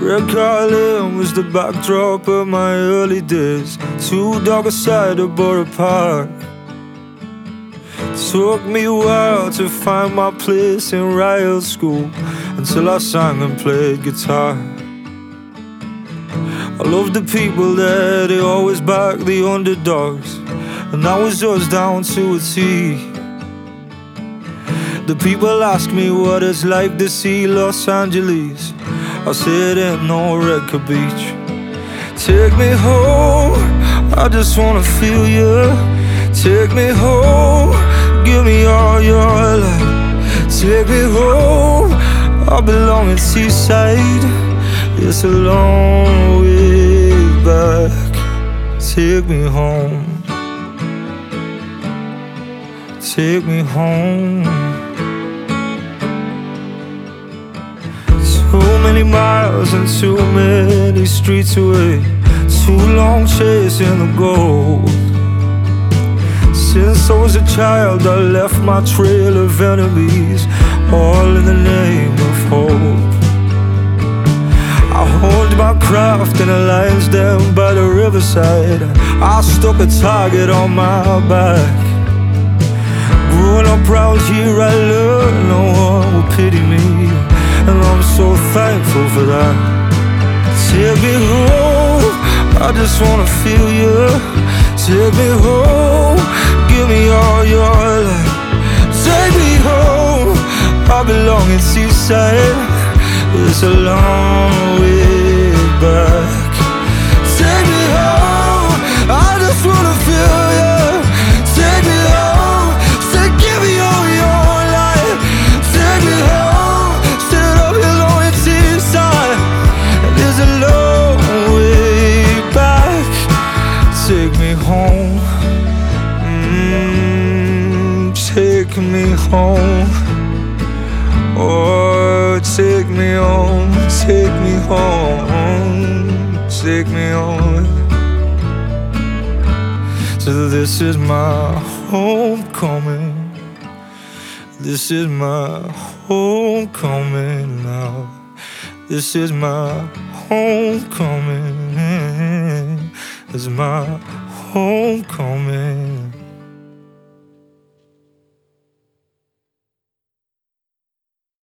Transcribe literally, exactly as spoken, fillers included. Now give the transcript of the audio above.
Red Carlin was the backdrop of my early days. Too dark a side of Borough Park. Took me a while to find my place in riot school, until I sang and played guitar. I loved the people there, they always backed the underdogs, and that was us down to a T. The people ask me what it's like to see Los Angeles. I said it ain't no Redcar Beach. Take me home, I just wanna feel you. Take me home, give me all your love. Take me home, I belong in Seaside. It's a long way back. Take me home, take me home. Too many miles and too many streets away, too long chasing the gold. Since I was a child, I left my trail of enemies, all in the name of hope. I honed my craft in a lion's den by the riverside. I stuck a target on my back. Growing up round here, I learned no one will pity me, and I'm so thankful for that. Take me home, I just wanna feel you. Take me home, give me all your love. Take me home, I belong in Seaside. It's a long way back. Take me home, I just wanna feel you. Take me home, say give me all your life. Take me home, sit up here alone in Seaside. There's a long way back. Take me home, mm, take me home. Oh, take me home, take me home, take me home. So this is my homecoming. This is my homecoming now. This is my homecoming. This is my homecoming.